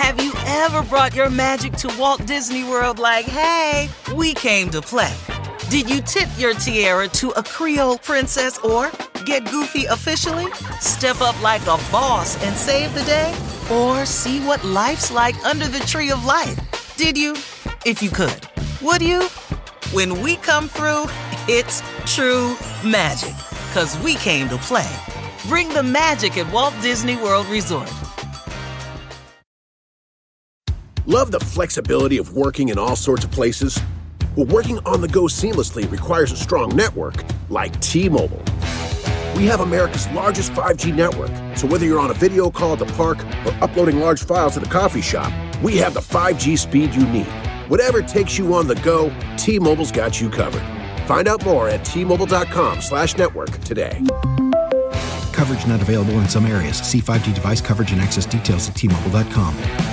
Have you ever brought your magic to Walt Disney World like, hey, we came to play? Did you tip your tiara to a Creole princess or get goofy officially? Step up like a boss and save the day? Or see what life's like under the tree of life? Did you? If you could. Would you? When we come through, it's true magic. 'Cause we came to play. Bring the magic at Walt Disney World Resort. Love the flexibility of working in all sorts of places? Well, working on the go seamlessly requires a strong network like T-Mobile. We have America's largest 5G network, so whether you're on a video call at the park or uploading large files at a coffee shop, we have the 5G speed you need. Whatever takes you on the go, T-Mobile's got you covered. Find out more at T-Mobile.com/network today. Coverage not available in some areas. See 5G device coverage and access details at T-Mobile.com.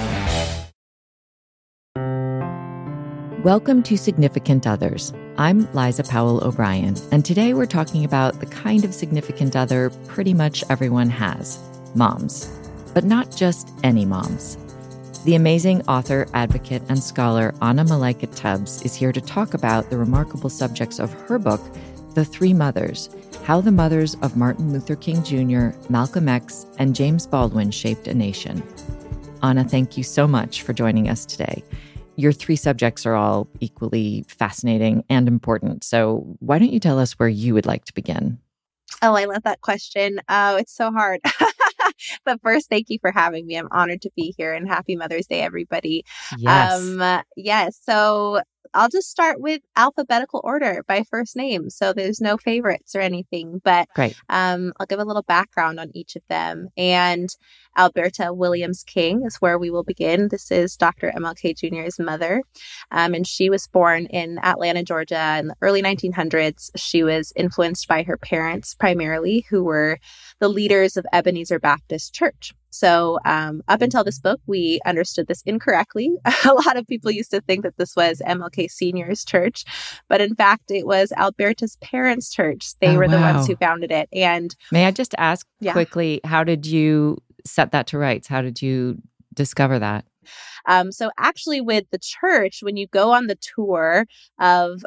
Welcome to Significant Others. I'm Liza Powell O'Brien, and today we're talking about the kind of significant other pretty much everyone has, moms. But not just any moms. The amazing author, advocate, and scholar Anna Malaika Tubbs is here to talk about the remarkable subjects of her book, The Three Mothers: How the Mothers of Martin Luther King Jr., Malcolm X, and James Baldwin Shaped a Nation. Anna, thank you so much for joining us today. Your three subjects are all equally fascinating and important. So why don't you tell us where you would like to begin? Oh, I love that question. Oh, it's so hard. But first, thank you for having me. I'm honored to be here, and happy Mother's Day, everybody. Yes. Yes. So I'll just start with alphabetical order by first name. So there's no favorites or anything, but Great. I'll give a little background on each of them. And Alberta Williams King is where we will begin. This is Dr. MLK Jr.'s mother. And she was born in Atlanta, Georgia in the early 1900s. She was influenced by her parents primarily, who were the leaders of Ebenezer Baptist Church. So up until this book, we understood this incorrectly. A lot of people used to think that this was MLK Sr.'s church, but in fact, it was Alberta's parents' church. They were the ones who founded it. And may I just ask quickly, how did you set that to rights? How did you discover that? So actually with the church, when you go on the tour of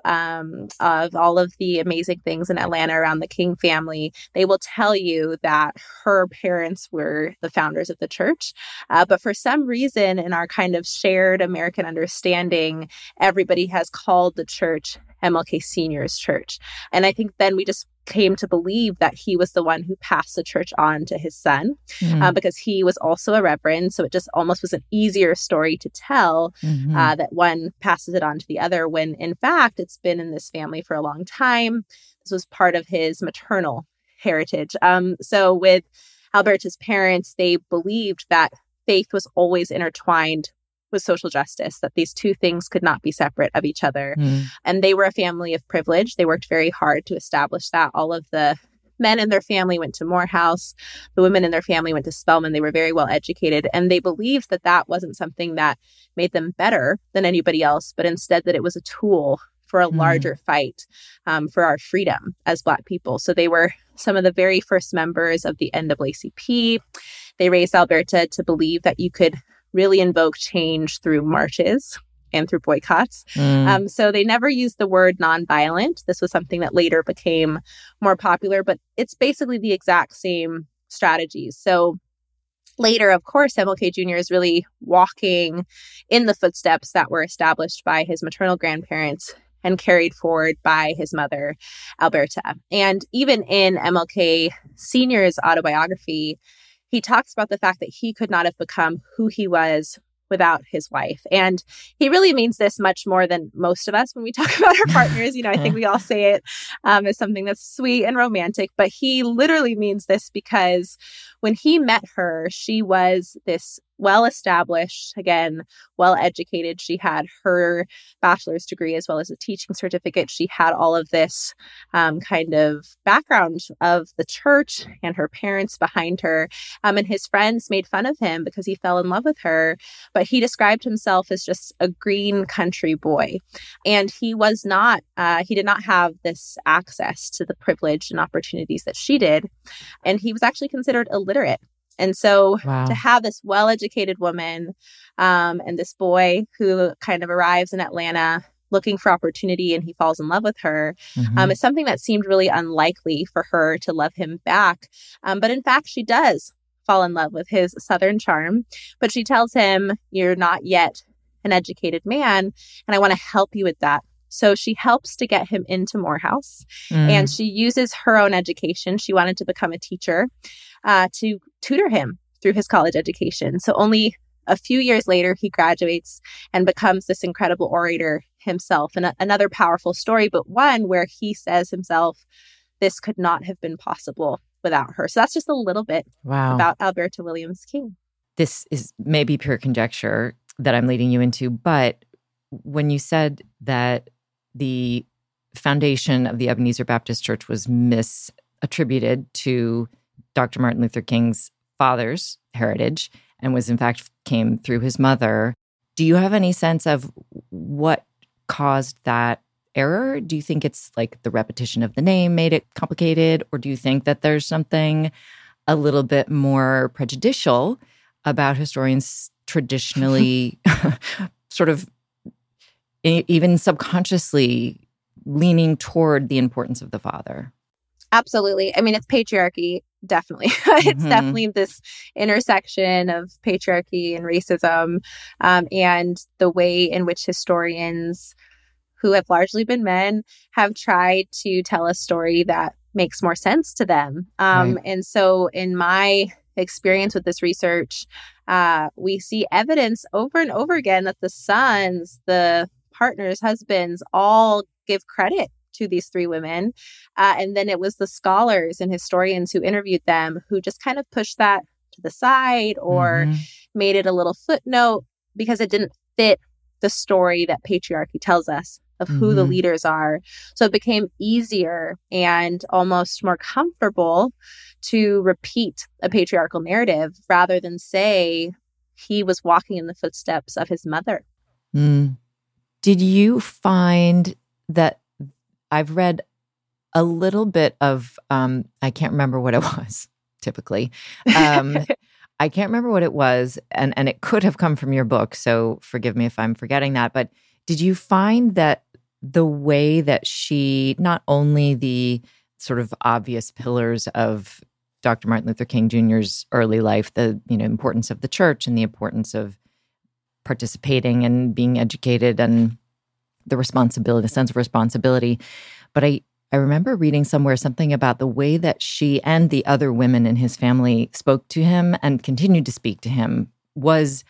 all of the amazing things in Atlanta around the King family, they will tell you that her parents were the founders of the church. But for some reason, in our kind of shared American understanding, everybody has called the church MLK Sr.'s church. And I think then we just came to believe that he was the one who passed the church on to his son, because he was also a reverend. So it just almost was an easier story to tell, that one passes it on to the other, when in fact, it's been in this family for a long time. This was part of his maternal heritage. So with Alberta's parents, they believed that faith was always intertwined with social justice, that these two things could not be separate of each other. And they were a family of privilege. They worked very hard to establish that. All of the men in their family went to Morehouse. The women in their family went to Spelman. They were very well educated. And they believed that that wasn't something that made them better than anybody else, but instead that it was a tool for a larger fight for our freedom as Black people. So they were some of the very first members of the NAACP. They raised Alberta to believe that you could really invoke change through marches and through boycotts. So they never used the word nonviolent. This was something that later became more popular, but it's basically the exact same strategies. So later, of course, MLK Jr. is really walking in the footsteps that were established by his maternal grandparents and carried forward by his mother, Alberta. And even in MLK Sr.'s autobiography, he talks about the fact that he could not have become who he was without his wife. And he really means this much more than most of us when we talk about our partners. You know, I think we all say it as something that's sweet and romantic, but he literally means this because when he met her, she was this well-established, again, well-educated. She had her bachelor's degree as well as a teaching certificate. She had all of this kind of background of the church and her parents behind her. And his friends made fun of him because he fell in love with her. But he described himself as just a green country boy. And he was not, he did not have this access to the privilege and opportunities that she did. And he was actually considered illiterate. And so Wow. to have this well-educated woman and this boy who kind of arrives in Atlanta looking for opportunity and he falls in love with her, it's something that seemed really unlikely for her to love him back. But in fact, she does fall in love with his Southern charm. But she tells him, "You're not yet an educated man, and I want to help you with that." So she helps to get him into Morehouse, and she uses her own education. She wanted to become a teacher to tutor him through his college education. So only a few years later, he graduates and becomes this incredible orator himself. And another powerful story, but one where he says himself, this could not have been possible without her. So that's just a little bit about Alberta Williams King. This is maybe pure conjecture that I'm leading you into, but when you said that the foundation of the Ebenezer Baptist Church was misattributed to Dr. Martin Luther King's father's heritage and was in fact came through his mother, do you have any sense of what caused that error? Do you think it's like the repetition of the name made it complicated? Or do you think that there's something a little bit more prejudicial about historians traditionally sort of even subconsciously leaning toward the importance of the father? Absolutely. I mean, it's patriarchy, definitely. It's definitely this intersection of patriarchy and racism, and the way in which historians, who have largely been men, have tried to tell a story that makes more sense to them. And so in my experience with this research, we see evidence over and over again that the sons, the partners, husbands, all give credit to these three women. And then it was the scholars and historians who interviewed them who just kind of pushed that to the side or made it a little footnote because it didn't fit the story that patriarchy tells us of who the leaders are. So it became easier and almost more comfortable to repeat a patriarchal narrative rather than say he was walking in the footsteps of his mother. Did you find that I've read a little bit of, I can't remember what it was, typically. I can't remember what it was, and it could have come from your book, so forgive me if I'm forgetting that. But did you find that the way that she, not only the sort of obvious pillars of Dr. Martin Luther King Jr.'s early life, the importance of the church and the importance of participating and being educated and the responsibility, the sense of responsibility. But I remember reading somewhere something about the way that she and the other women in his family spoke to him and continued to speak to him was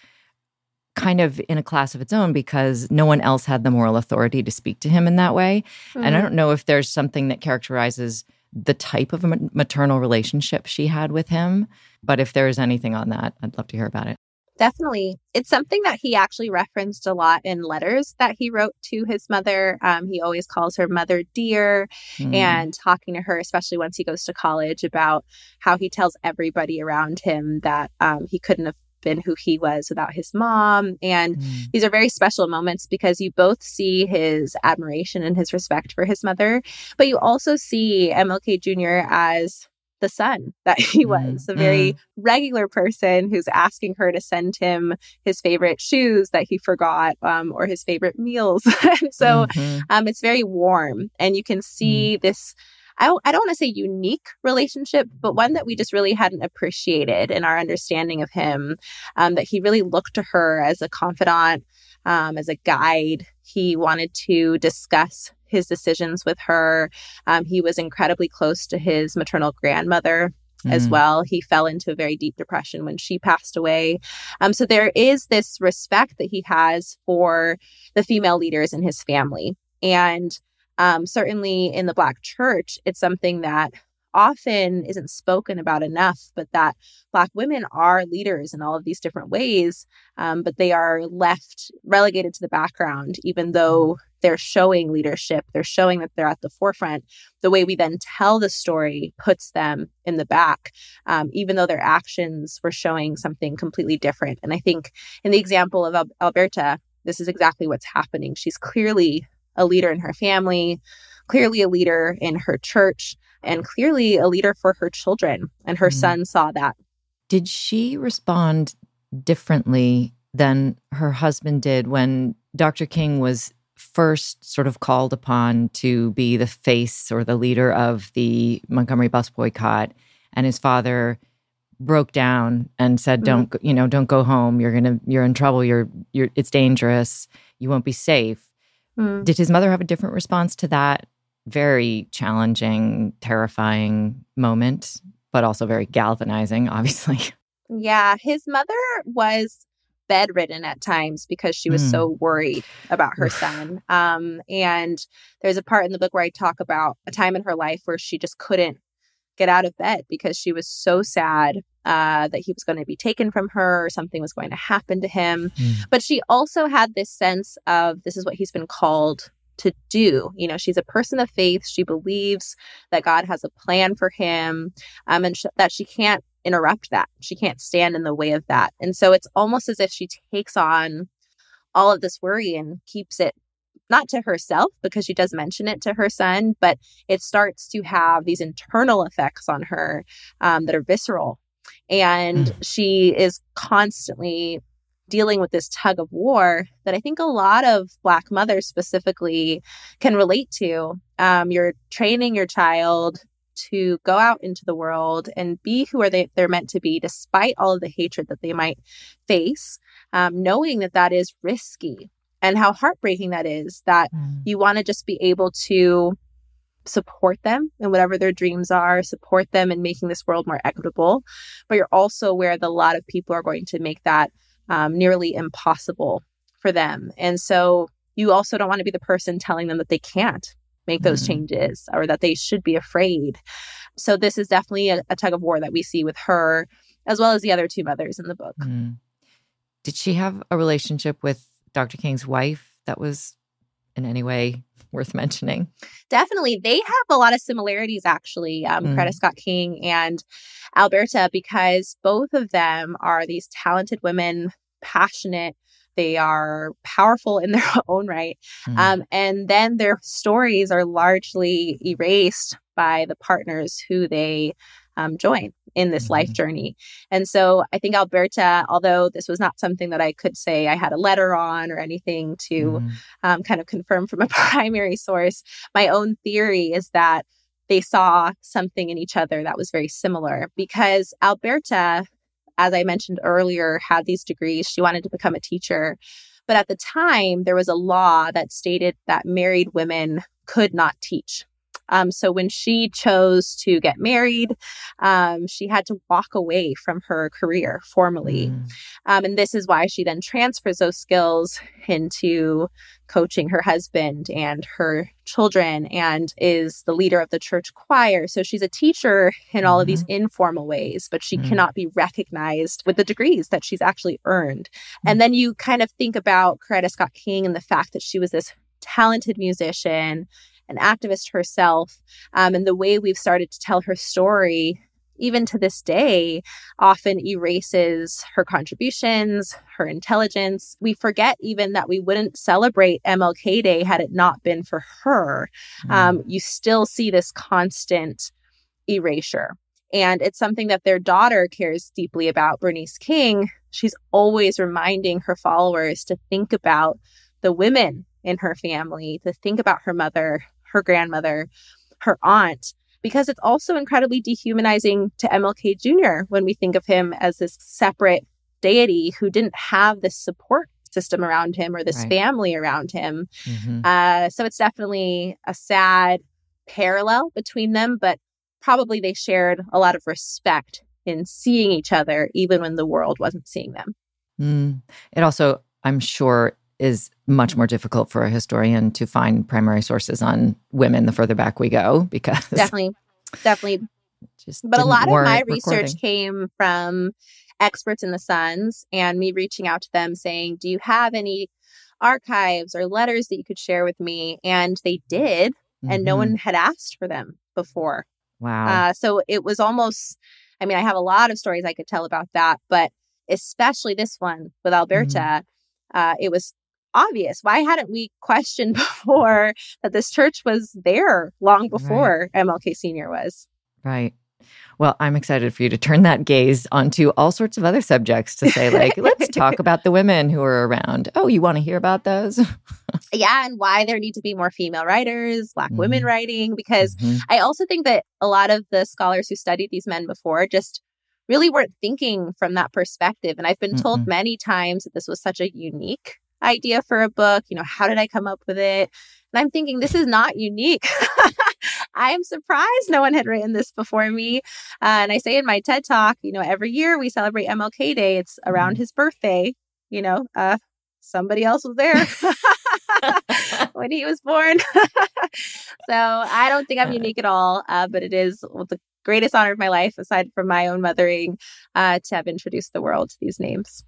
kind of in a class of its own because no one else had the moral authority to speak to him in that way. And I don't know if there's something that characterizes the type of maternal relationship she had with him, but if there is anything on that, I'd love to hear about it. Definitely. It's something that he actually referenced a lot in letters that he wrote to his mother. He always calls her Mother Dear and talking to her, especially once he goes to college, about how he tells everybody around him that he couldn't have been who he was without his mom. And these are very special moments because you both see his admiration and his respect for his mother, but you also see MLK Jr. as the son that he was, a very regular person who's asking her to send him his favorite shoes that he forgot, or his favorite meals. And so it's very warm, and you can see this, I don't want to say unique relationship, but one that we just really hadn't appreciated in our understanding of him, that he really looked to her as a confidant, as a guide. He wanted to discuss his decisions with her. He was incredibly close to his maternal grandmother as well. He fell into a very deep depression when she passed away. So there is this respect that he has for the female leaders in his family. And certainly in the Black church, it's something that often isn't spoken about enough, but that Black women are leaders in all of these different ways, but they are left relegated to the background, even though they're showing leadership, they're showing that they're at the forefront. The way we then tell the story puts them in the back, even though their actions were showing something completely different. And I think in the example of Alberta, this is exactly what's happening. She's clearly a leader in her family, clearly a leader in her church, and clearly a leader for her children. And her son saw that. Did she respond differently than her husband did when Dr. King was first sort of called upon to be the face or the leader of the Montgomery bus boycott, and his father broke down and said, don't go home. You're in trouble. It's dangerous. You won't be safe. Did his mother have a different response to that very challenging, terrifying moment, but also very galvanizing, obviously? Yeah, his mother was bedridden at times because she was so worried about her son. And there's a part in the book where I talk about a time in her life where she just couldn't get out of bed because she was so sad that he was going to be taken from her or something was going to happen to him. But she also had this sense of this is what he's been called to do. You know, she's a person of faith. She believes that God has a plan for him, and that she can't interrupt that. She can't stand in the way of that. And so it's almost as if she takes on all of this worry and keeps it not to herself, because she does mention it to her son, but it starts to have these internal effects on her that are visceral. And she is constantly dealing with this tug of war that I think a lot of Black mothers specifically can relate to. You're training your child to go out into the world and be who they're meant to be, despite all of the hatred that they might face, knowing that is risky. And how heartbreaking that is, that you want to just be able to support them in whatever their dreams are, support them in making this world more equitable. But you're also aware that a lot of people are going to make that nearly impossible for them. And so you also don't want to be the person telling them that they can't make those changes or that they should be afraid. So this is definitely a tug of war that we see with her, as well as the other two mothers in the book. Did she have a relationship with Dr. King's wife that was in any way worth mentioning? Definitely. They have a lot of similarities, actually, Coretta Scott King and Alberta, because both of them are these talented women, passionate. They are powerful in their own right. And then their stories are largely erased by the partners who they join in this life journey. And so I think Alberta, although this was not something that I could say I had a letter on or anything to kind of confirm from a primary source, my own theory is that they saw something in each other that was very similar, because Alberta, as I mentioned earlier, had these degrees. She wanted to become a teacher. But at the time, there was a law that stated that married women could not teach. So when she chose to get married, she had to walk away from her career formally. And this is why she then transfers those skills into coaching her husband and her children, and is the leader of the church choir. So she's a teacher in all of these informal ways, but she cannot be recognized with the degrees that she's actually earned. And then you kind of think about Coretta Scott King and the fact that she was this talented musician, an activist herself, and the way we've started to tell her story, even to this day, often erases her contributions, her intelligence. We forget even that we wouldn't celebrate MLK Day had it not been for her. You still see this constant erasure. And it's something that their daughter cares deeply about, Bernice King. She's always reminding her followers to think about the women in her family, to think about her mother, her grandmother, her aunt, because it's also incredibly dehumanizing to MLK Jr. when we think of him as this separate deity who didn't have this support system around him or this family around him. So it's definitely a sad parallel between them, but probably they shared a lot of respect in seeing each other, even when the world wasn't seeing them. It also, I'm sure, is much more difficult for a historian to find primary sources on women the further back we go, because definitely. But a lot of my research came from experts in the Sons and me reaching out to them saying, do you have any archives or letters that you could share with me? And they did, and no one had asked for them before. Wow. So it was almost, I mean, I have a lot of stories I could tell about that, but especially this one with Alberta, it was obvious. Why hadn't we questioned before that this church was there long before MLK Sr. was? Right. Well, I'm excited for you to turn that gaze onto all sorts of other subjects to say, like, let's talk about the women who are around. Oh, you want to hear about those? Yeah, and why there need to be more female writers, Black women writing, because I also think that a lot of the scholars who studied these men before just really weren't thinking from that perspective. And I've been told many times that this was such a unique idea for a book. How did I come up with it? And I'm thinking, this is not unique. I am surprised no one had written this before me. And I say in my TED Talk, every year we celebrate MLK Day. It's around his birthday. Somebody else was there when he was born. So I don't think I'm unique at all, but it is the greatest honor of my life, aside from my own mothering, to have introduced the world to these names.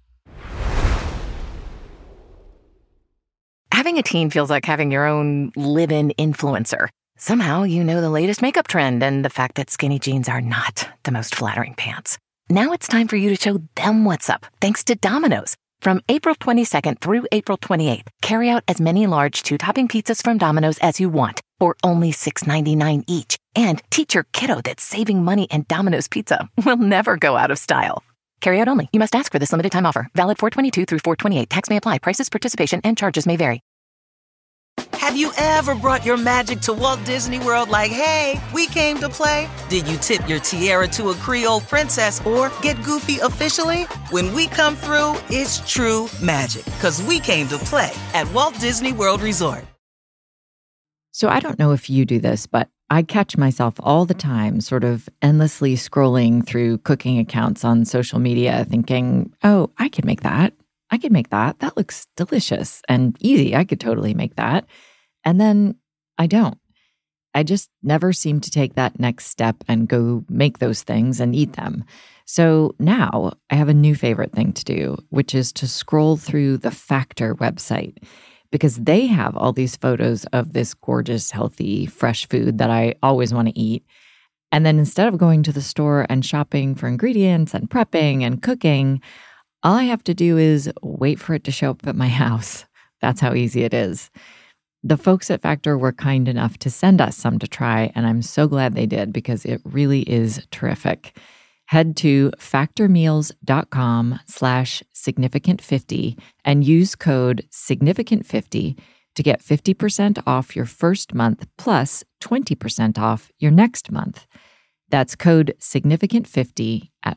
Having a teen feels like having your own live-in influencer. Somehow you know the latest makeup trend and the fact that skinny jeans are not the most flattering pants. Now it's time for you to show them what's up, thanks to Domino's. From April 22nd through April 28th, carry out as many large 2-topping pizzas from Domino's as you want for only $6.99 each. And teach your kiddo that saving money and Domino's pizza will never go out of style. Carry out only. You must ask for this limited time offer. Valid 4/22 through 4/28. Tax may apply. Prices, participation, and charges may vary. Have you ever brought your magic to Walt Disney World like, hey, we came to play? Did you tip your tiara to a Creole princess or get goofy officially? When we come through, it's true magic, because we came to play at Walt Disney World Resort. So I don't know if you do this, but I catch myself all the time sort of endlessly scrolling through cooking accounts on social media thinking, oh, I could make that. I could make that. That looks delicious and easy. I could totally make that. And then I don't. I just never seem to take that next step and go make those things and eat them. So now I have a new favorite thing to do, which is to scroll through the Factor website, because they have all these photos of this gorgeous, healthy, fresh food that I always want to eat. And then instead of going to the store and shopping for ingredients and prepping and cooking, all I have to do is wait for it to show up at my house. That's how easy it is. The folks at Factor were kind enough to send us some to try, and I'm so glad they did because it really is terrific. Head to factormeals.com/significant50 and use code significant50 to get 50% off your first month plus 20% off your next month. That's code significant50 at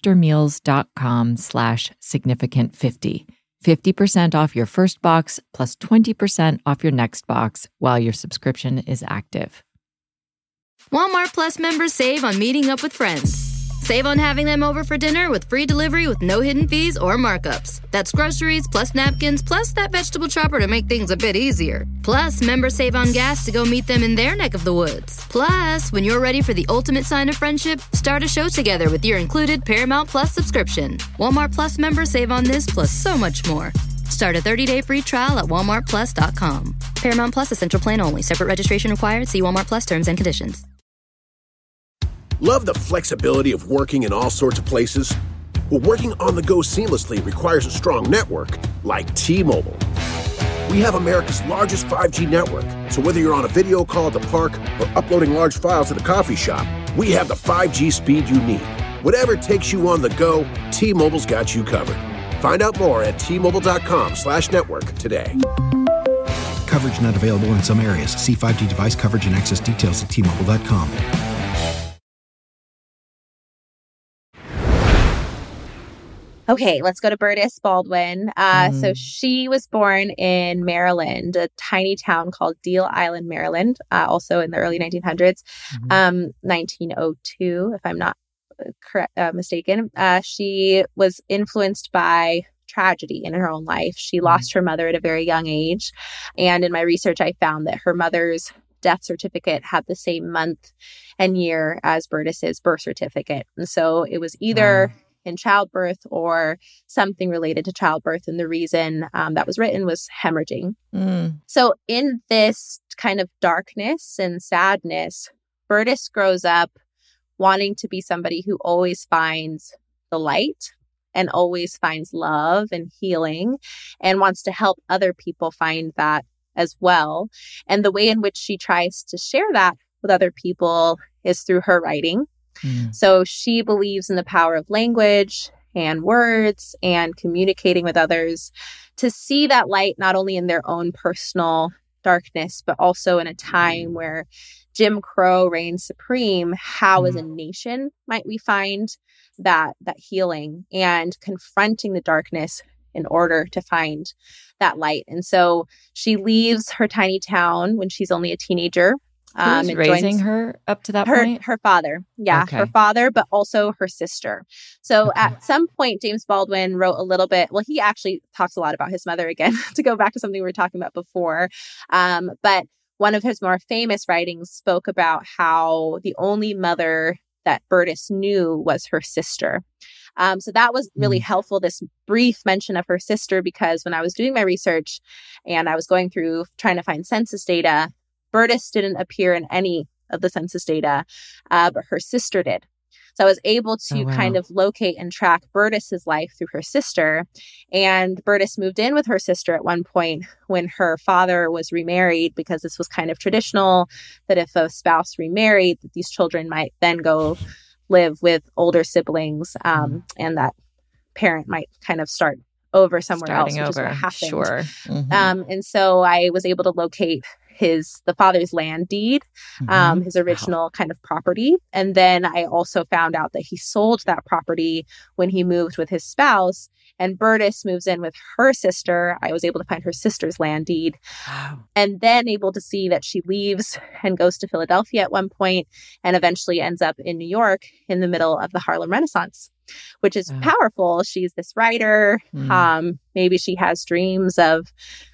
factormeals.com/significant50. 50% off your first box plus 20% off your next box while your subscription is active. Walmart Plus members save on meeting up with friends. Save on having them over for dinner with free delivery with no hidden fees or markups. That's groceries plus napkins plus that vegetable chopper to make things a bit easier. Plus, members save on gas to go meet them in their neck of the woods. Plus, when you're ready for the ultimate sign of friendship, start a show together with your included Paramount Plus subscription. Walmart Plus members save on this plus so much more. Start a 30-day free trial at walmartplus.com. Paramount Plus Essential Plan only. Separate registration required. See Walmart Plus terms and conditions. Love the flexibility of working in all sorts of places? Well, working on the go seamlessly requires a strong network like T-Mobile. We have America's largest 5G network, so whether you're on a video call at the park or uploading large files at the coffee shop, we have the 5G speed you need. Whatever takes you on the go, T-Mobile's got you covered. Find out more at T-Mobile.com/network today. Coverage not available in some areas. See 5G device coverage and access details at T-Mobile.com. Okay, let's go to Berdis Baldwin. So she was born in Maryland, a tiny town called Deal Island, Maryland, also in the early 1900s, 1902, if I'm not mistaken. She was influenced by tragedy in her own life. She lost her mother at a very young age. And in my research, I found that her mother's death certificate had the same month and year as Berdis's birth certificate. And so it was either in childbirth or something related to childbirth. And the reason that was written was hemorrhaging. So in this kind of darkness and sadness, Berdis grows up wanting to be somebody who always finds the light and always finds love and healing and wants to help other people find that as well. And the way in which she tries to share that with other people is through her writing. So she believes in the power of language and words and communicating with others to see that light not only in their own personal darkness, but also in a time where Jim Crow reigns supreme. How as a nation might we find that healing and confronting the darkness in order to find that light? And so she leaves her tiny town when she's only a teenager. Who's raising her up to that point? Her father. Yeah, Okay. her father, but also her sister. So at some point, James Baldwin wrote a little bit. Well, he actually talks a lot about his mother again, to go back to something we were talking about before. But one of his more famous writings spoke about how the only mother that Burtis knew was her sister. So that was really helpful, this brief mention of her sister, because when I was doing my research and I was going through trying to find census data, Burtis didn't appear in any of the census data, but her sister did. So I was able to kind of locate and track Burtis's life through her sister. And Burtis moved in with her sister at one point when her father was remarried, because this was kind of traditional that if a spouse remarried, that these children might then go live with older siblings, and that parent might kind of start over somewhere else, which is what happened. Sure. And so I was able to locate the father's land deed, his original kind of property. And then I also found out that he sold that property when he moved with his spouse, and Burtis moves in with her sister. I was able to find her sister's land deed, and then able to see that she leaves and goes to Philadelphia at one point and eventually ends up in New York in the middle of the Harlem Renaissance, which is powerful. She's this writer. Maybe she has dreams of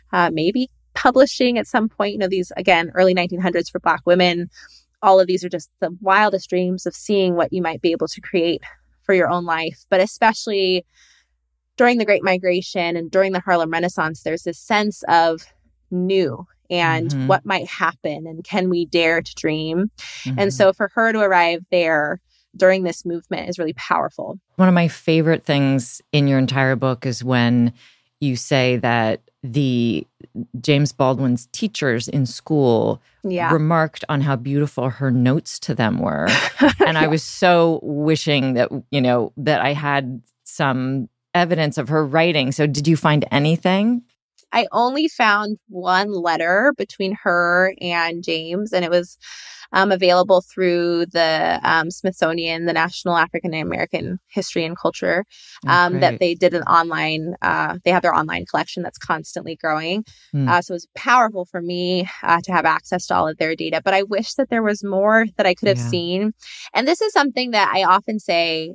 maybe publishing at some point. You know, these, again, early 1900s for Black women. All of these are just the wildest dreams of seeing what you might be able to create for your own life. But especially during the Great Migration and during the Harlem Renaissance, there's this sense of new and what might happen, and can we dare to dream? And so for her to arrive there during this movement is really powerful. One of my favorite things in your entire book is when you say that the James Baldwin's teachers in school remarked on how beautiful her notes to them were. And I was so wishing that, you know, that I had some evidence of her writing. So did you find anything? I only found one letter between her and James, and it was available through the Smithsonian, the National African American History and Culture, that they did an online, they have their online collection that's constantly growing. So it was powerful for me to have access to all of their data, but I wish that there was more that I could have seen. And this is something that I often say,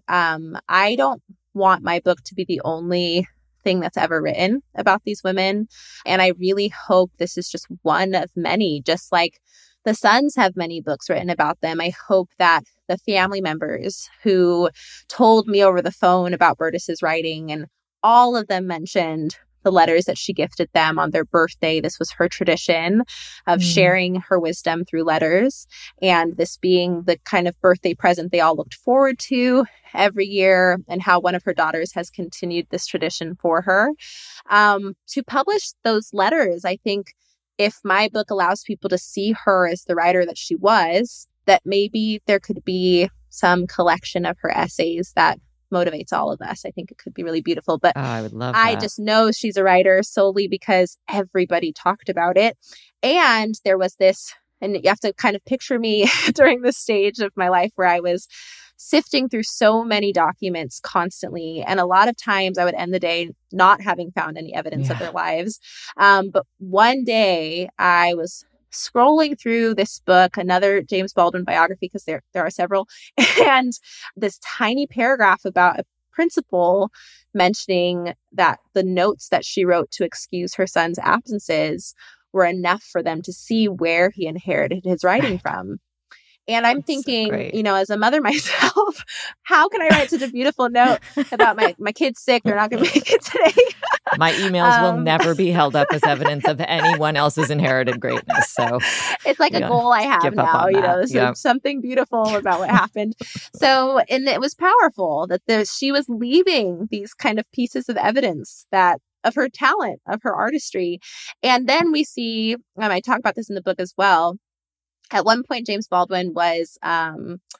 I don't want my book to be the only thing that's ever written about these women. And I really hope this is just one of many, just like the Sons have many books written about them. I hope that the family members who told me over the phone about Burtis's writing, and all of them mentioned the letters that she gifted them on their birthday. This was her tradition of sharing her wisdom through letters, and this being the kind of birthday present they all looked forward to every year, and how one of her daughters has continued this tradition for her. To publish those letters, I think if my book allows people to see her as the writer that she was, that maybe there could be some collection of her essays that motivates all of us. I think it could be really beautiful. But I would love that. I just know she's a writer solely because everybody talked about it. And there was this, and you have to kind of picture me during this stage of my life where I was sifting through so many documents constantly. And a lot of times I would end the day not having found any evidence of their lives. But one day I was scrolling through this book, another James Baldwin biography, because there are several, and this tiny paragraph about a principal mentioning that the notes that she wrote to excuse her son's absences were enough for them to see where he inherited his writing from. And I'm thinking, you know, as a mother myself, how can I write such a beautiful note about my kid's sick? They're not going to make it today. My emails will never be held up as evidence of anyone else's inherited greatness. So it's like a goal I have now, you know, something beautiful about what happened. So, and it was powerful that she was leaving these kind of pieces of evidence that of her talent, of her artistry. And then we see, I talk about this in the book as well. At one point, James Baldwin was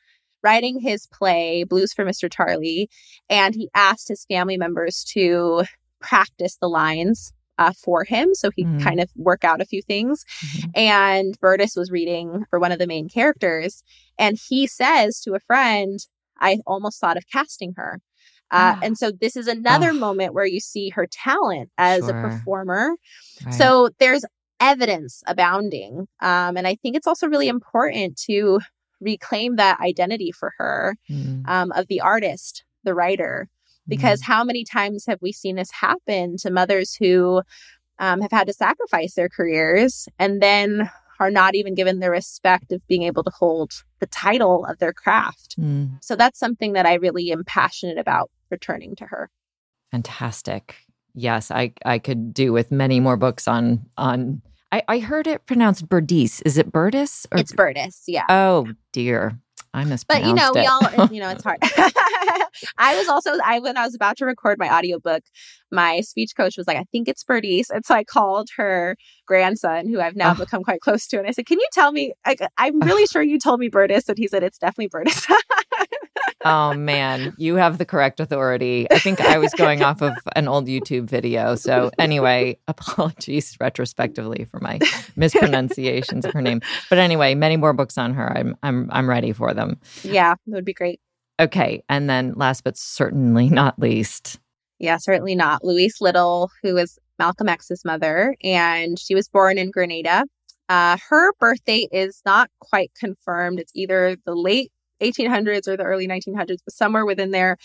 writing his play, Blues for Mr. Charlie, and he asked his family members to practice the lines for him so he could kind of work out a few things. And Burtis was reading for one of the main characters, and he says to a friend, I almost thought of casting her. And so this is another moment where you see her talent as a performer. Right. So there's evidence abounding. And I think it's also really important to reclaim that identity for her of the artist, the writer, because how many times have we seen this happen to mothers who have had to sacrifice their careers and then are not even given the respect of being able to hold the title of their craft. So that's something that I really am passionate about returning to her. Fantastic. Yes, I could do with many more books on I heard it pronounced Burdice. Is it Burtis? Or... It's Burtis, yeah. Oh, dear. I mispronounced it. But, we all, it's hard. When I was about to record my audiobook, my speech coach was like, I think it's Burdice. And so I called her grandson, who I've now become quite close to. And I said, can you tell me, I'm really sure you told me Burtis. And he said, it's definitely Burtis. Oh, man, you have the correct authority. I think I was going off of an old YouTube video. So anyway, apologies retrospectively for my mispronunciations of her name. But anyway, many more books on her. I'm ready for them. Yeah, that would be great. Okay. And then last but certainly not least. Yeah, certainly not. Louise Little, who is Malcolm X's mother, and she was born in Grenada. Her birth date is not quite confirmed. It's either the late 1800s or the early 1900s, but somewhere within there.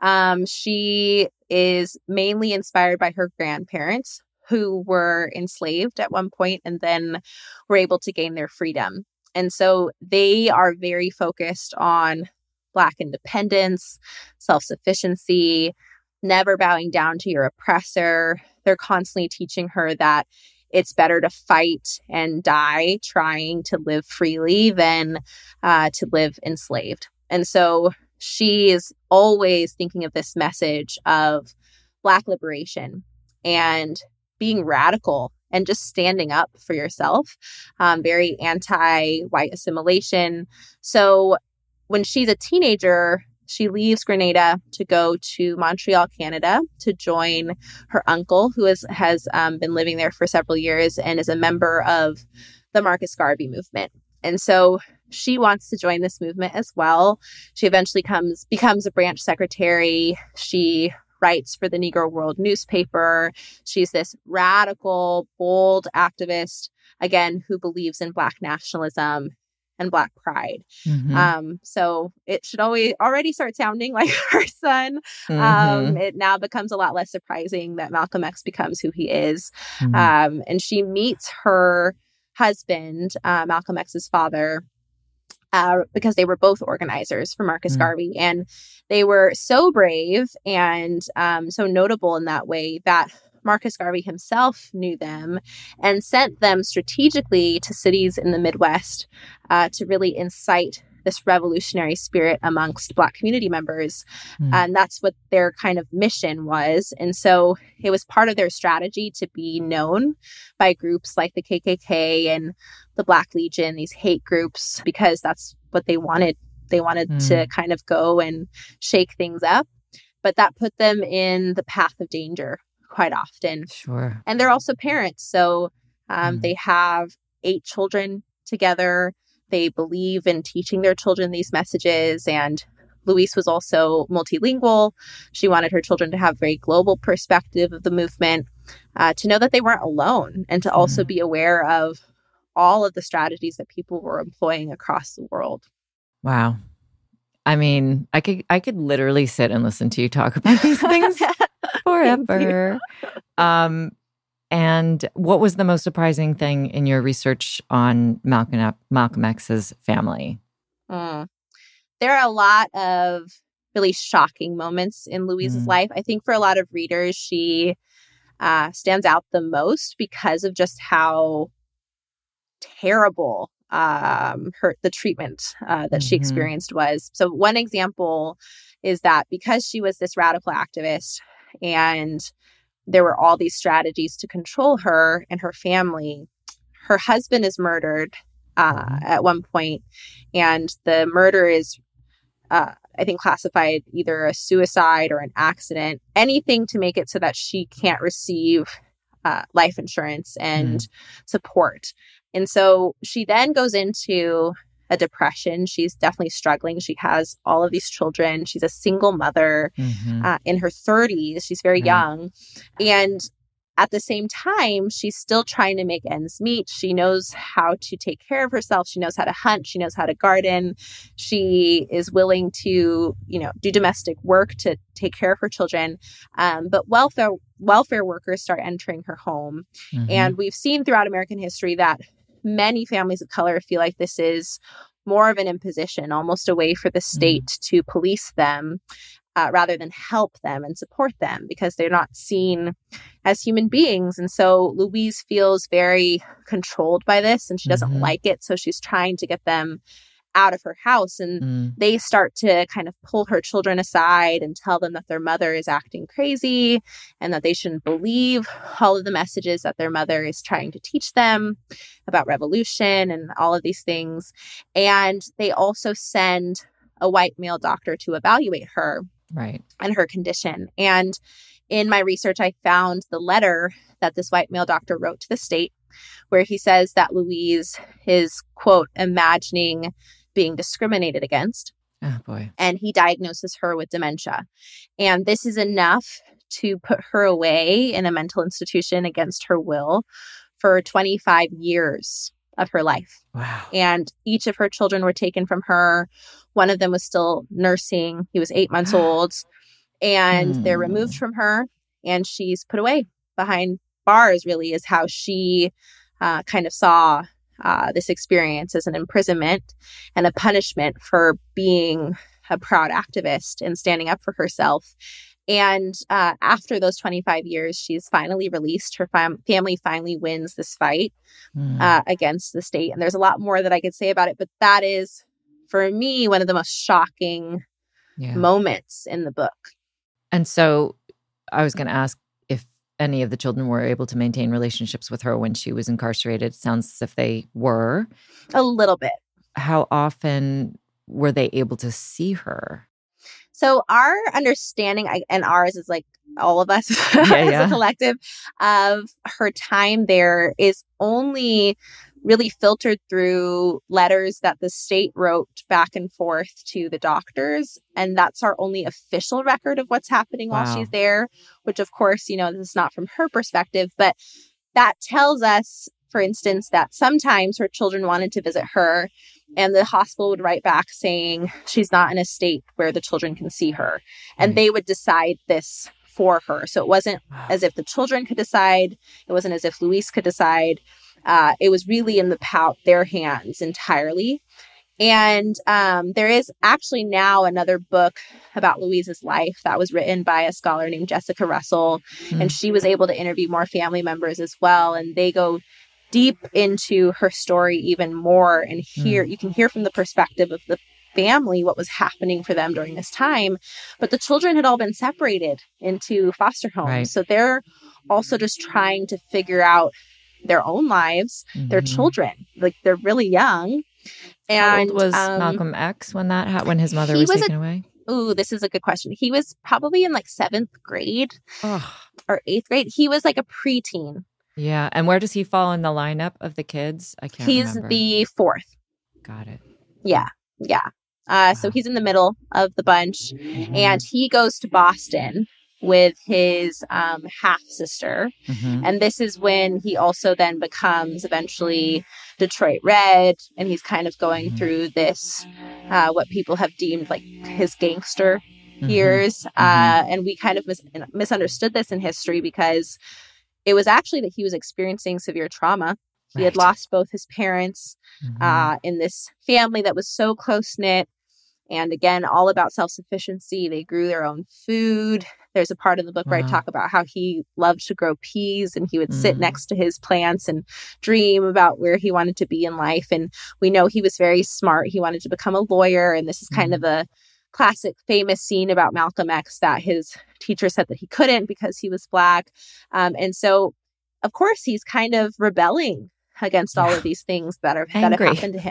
She is mainly inspired by her grandparents, who were enslaved at one point and then were able to gain their freedom. And so they are very focused on Black independence, self-sufficiency, never bowing down to your oppressor. They're constantly teaching her that it's better to fight and die trying to live freely than to live enslaved. And so she is always thinking of this message of Black liberation and being radical and just standing up for yourself, very anti-white assimilation. So when she's a teenager, she leaves Grenada to go to Montreal, Canada, to join her uncle, who has been living there for several years and is a member of the Marcus Garvey movement. And so she wants to join this movement as well. She eventually becomes a branch secretary. She writes for the Negro World newspaper. She's this radical, bold activist, again, who believes in Black nationalism and Black pride. So it should already start sounding like her son. It now becomes a lot less surprising that Malcolm X becomes who he is. And she meets her husband, Malcolm X's father, because they were both organizers for Marcus Garvey. And they were so brave and so notable in that way that Marcus Garvey himself knew them and sent them strategically to cities in the Midwest to really incite this revolutionary spirit amongst Black community members. And that's what their kind of mission was. And so it was part of their strategy to be known by groups like the KKK and the Black Legion, these hate groups, because that's what they wanted. They wanted to kind of go and shake things up. But that put them in the path of danger quite often. Sure. And they're also parents. So they have 8 children together. They believe in teaching their children these messages. And Louise was also multilingual. She wanted her children to have a very global perspective of the movement, to know that they weren't alone, and to also be aware of all of the strategies that people were employing across the world. Wow. I mean, I could literally sit and listen to you talk about these things forever. And what was the most surprising thing in your research on Malcolm X's family? There are a lot of really shocking moments in Louise's life. I think for a lot of readers, she stands out the most because of just how terrible the treatment that she experienced was. So one example is that because she was this radical activist and there were all these strategies to control her and her family, her husband is murdered at one point, and the murder is I think, classified either a suicide or an accident, anything to make it so that she can't receive life insurance and support. And so she then goes into a depression. She's definitely struggling. She has all of these children. She's a single mother in her 30s. She's very young. And at the same time, she's still trying to make ends meet. She knows how to take care of herself. She knows how to hunt. She knows how to garden. She is willing to, do domestic work to take care of her children. But welfare workers start entering her home. And we've seen throughout American history that many families of color feel like this is more of an imposition, almost a way for the state to police them rather than help them and support them, because they're not seen as human beings. And so Louise feels very controlled by this, and she doesn't like it. So she's trying to get them out of her house. And they start to kind of pull her children aside and tell them that their mother is acting crazy and that they shouldn't believe all of the messages that their mother is trying to teach them about revolution and all of these things. And they also send a white male doctor to evaluate her and her condition. And in my research, I found the letter that this white male doctor wrote to the state, where he says that Louise is, quote, imagining being discriminated against. Oh, boy. And he diagnoses her with dementia. And this is enough to put her away in a mental institution against her will for 25 years of her life. Wow. And each of her children were taken from her. One of them was still nursing. He was 8 months old. And they're removed from her, and she's put away behind bars, really, is how she kind of saw this experience as an imprisonment and a punishment for being a proud activist and standing up for herself. And after those 25 years, she's finally released. Her family finally wins this fight against the state. And there's a lot more that I could say about it, but that is, for me, one of the most shocking moments in the book. And so I was going to ask if any of the children were able to maintain relationships with her when she was incarcerated. It sounds as if they were. A little bit. How often were they able to see her? So our understanding, and ours is like all of us as a collective, of her time there is only really filtered through letters that the state wrote back and forth to the doctors. And that's our only official record of what's happening while she's there, which, of course, this is not from her perspective. But that tells us, for instance, that sometimes her children wanted to visit her, and the hospital would write back saying she's not in a state where the children can see her. And they would decide this for her. So it wasn't as if the children could decide. It wasn't as if Louise could decide. It was really in their hands entirely. And there is actually now another book about Louise's life that was written by a scholar named Jessica Russell. And she was able to interview more family members as well. And they go deep into her story even more. And you can hear from the perspective of the family what was happening for them during this time. But the children had all been separated into foster homes. Right. So they're also just trying to figure out their own lives, their children. Like, they're really young. And how old was Malcolm X when when his mother was taken away? Ooh, this is a good question. He was probably in like 7th grade or 8th grade. He was like a preteen. Yeah. And where does he fall in the lineup of the kids? I can't remember. He's the 4th. Got it. Yeah. So he's in the middle of the bunch. And he goes to Boston with his half-sister. And this is when he also then becomes eventually Detroit Red. And he's kind of going through this, what people have deemed like his gangster years. And we kind of misunderstood this in history, because it was actually that he was experiencing severe trauma. He had lost both his parents in this family that was so close-knit. And again, all about self-sufficiency. They grew their own food. There's a part in the book where I talk about how he loved to grow peas, and he would sit next to his plants and dream about where he wanted to be in life. And we know he was very smart. He wanted to become a lawyer. And this is kind of a classic famous scene about Malcolm X, that his teacher said that he couldn't because he was Black. And so, of course, he's kind of rebelling against all of these things that have happened to him.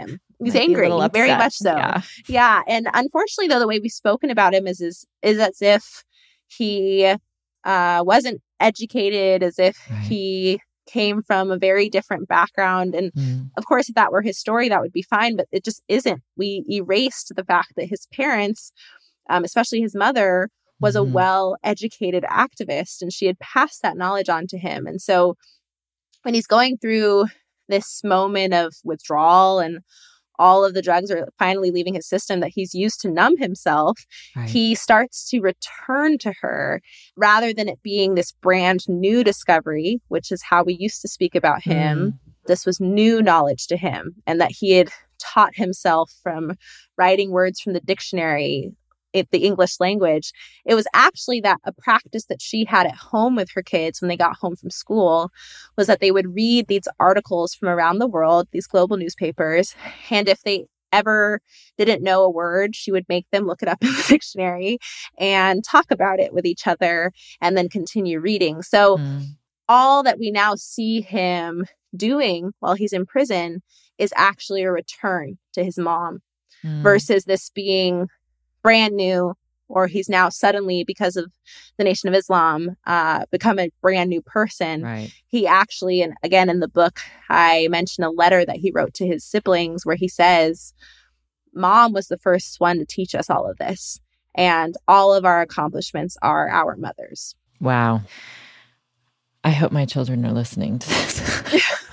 He's angry, very much so. Yeah. And unfortunately, though, the way we've spoken about him is as if he wasn't educated, as if he came from a very different background. And of course, if that were his story, that would be fine, but it just isn't. We erased the fact that his parents, especially his mother, was a well-educated activist, and she had passed that knowledge on to him. And so when he's going through this moment of withdrawal and all of the drugs are finally leaving his system that he's used to numb himself, he starts to return to her rather than it being this brand new discovery, which is how we used to speak about him. This was new knowledge to him, and that he had taught himself from writing words from the dictionary, the English language. It was actually that a practice that she had at home with her kids when they got home from school was that they would read these articles from around the world, these global newspapers. And if they ever didn't know a word, she would make them look it up in the dictionary and talk about it with each other and then continue reading. So all that we now see him doing while he's in prison is actually a return to his mom versus this being brand new, or he's now suddenly, because of the Nation of Islam, become a brand new person. He actually, and again in the book, I mentioned a letter that he wrote to his siblings where he says, Mom was the first one to teach us all of this, and all of our accomplishments are our mother's. Wow. I hope my children are listening to this.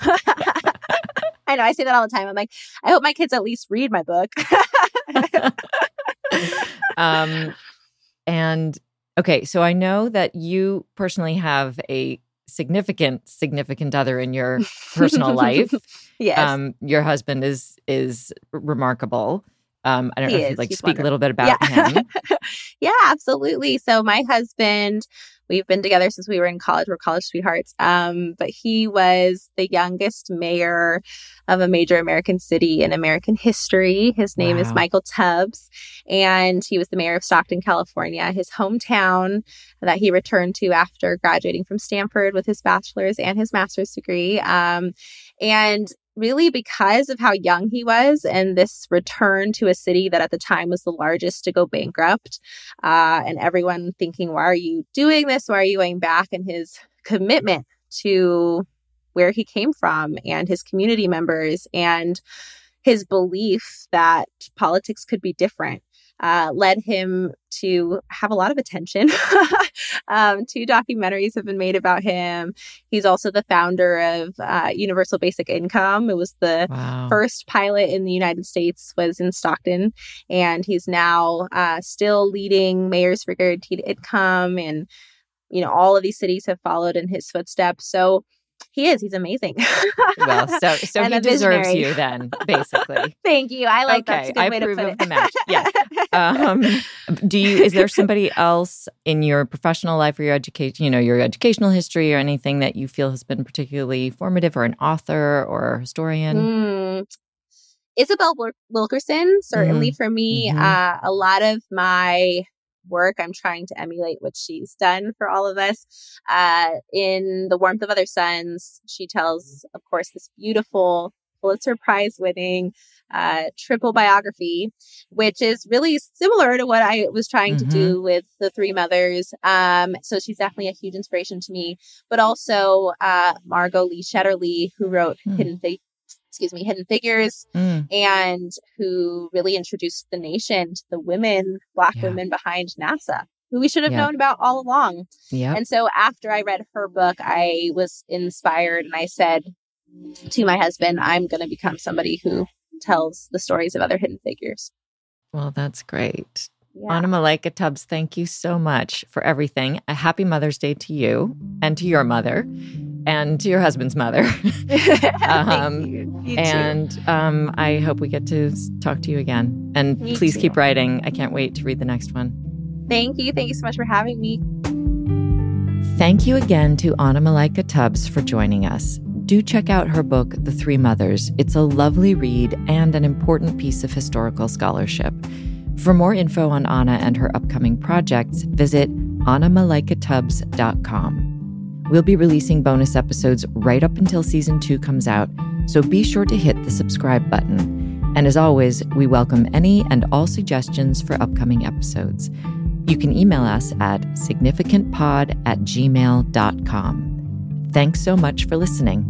I know, I say that all the time. I'm like, I hope my kids at least read my book. And okay, so I know that you personally have a significant other in your personal life. Yes. Your husband is remarkable. I don't know if you'd like to speak a little bit about him. Yeah, absolutely. So my husband, we've been together since we were in college. We're college sweethearts. But he was the youngest mayor of a major American city in American history. His name is Michael Tubbs, and he was the mayor of Stockton, California, his hometown that he returned to after graduating from Stanford with his bachelor's and his master's degree. And really because of how young he was and this return to a city that at the time was the largest to go bankrupt, and everyone thinking, why are you doing this? Why are you going back? And his commitment to where he came from and his community members and his belief that politics could be different led him to have a lot of attention. 2 documentaries have been made about him. He's also the founder of Universal Basic Income. It was the first pilot in the United States was in Stockton. And he's now still leading Mayors for Guaranteed Income. And, you know, all of these cities have followed in his footsteps. So he's amazing. Well, so he deserves you then, basically. Thank you. I like that's a good way to put it. The match. Yeah. Is there somebody else in your professional life or your education, your educational history or anything that you feel has been particularly formative, or an author or a historian? Isabel Wilkerson, certainly for me. A lot of my work, I'm trying to emulate what she's done for all of us. In The Warmth of Other Suns, she tells, of course, this beautiful Pulitzer Prize winning triple biography, which is really similar to what I was trying to do with The Three Mothers. So she's definitely a huge inspiration to me, but also Margot Lee Shetterly, who wrote Hidden Figures, and who really introduced the nation to the women, Black women behind NASA, who we should have known about all along. And so after I read her book, I was inspired, and I said to my husband, I'm going to become somebody who tells the stories of other hidden figures. Well, that's great. Anna Malaika Tubbs, thank you so much for everything. A happy Mother's Day to you and to your mother and to your husband's mother. Thank you. You and too. I hope we get to talk to you again. And please keep writing. I can't wait to read the next one. Thank you. Thank you so much for having me. Thank you again to Anna Malaika Tubbs for joining us. Do check out her book, The Three Mothers. It's a lovely read and an important piece of historical scholarship. For more info on Anna and her upcoming projects, visit annamalaikatubbs.com. We'll be releasing bonus episodes right up until season 2 comes out, so be sure to hit the subscribe button. And as always, we welcome any and all suggestions for upcoming episodes. You can email us at significantpod@gmail.com. Thanks so much for listening.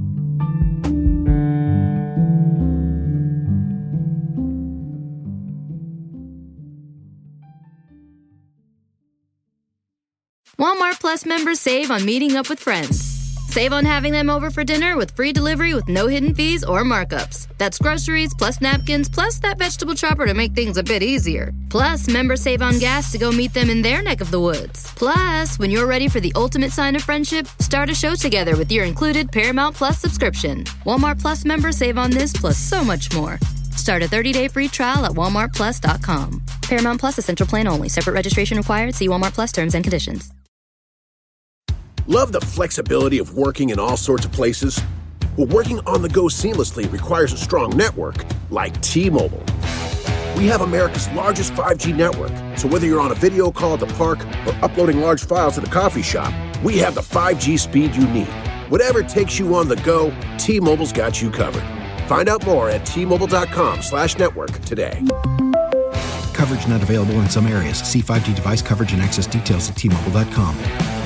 Walmart Plus members save on meeting up with friends. Save on having them over for dinner with free delivery with no hidden fees or markups. That's groceries, plus napkins, plus that vegetable chopper to make things a bit easier. Plus, members save on gas to go meet them in their neck of the woods. Plus, when you're ready for the ultimate sign of friendship, start a show together with your included Paramount Plus subscription. Walmart Plus members save on this plus so much more. Start a 30-day free trial at walmartplus.com. Paramount Plus Essential Plan only. Separate registration required. See Walmart Plus terms and conditions. Love the flexibility of working in all sorts of places? Well, working on the go seamlessly requires a strong network like T-Mobile. We have America's largest 5G network, so whether you're on a video call at the park or uploading large files at the coffee shop, we have the 5G speed you need. Whatever takes you on the go, T-Mobile's got you covered. Find out more at T-Mobile.com/network today. Coverage not available in some areas. See 5G device coverage and access details at T-Mobile.com.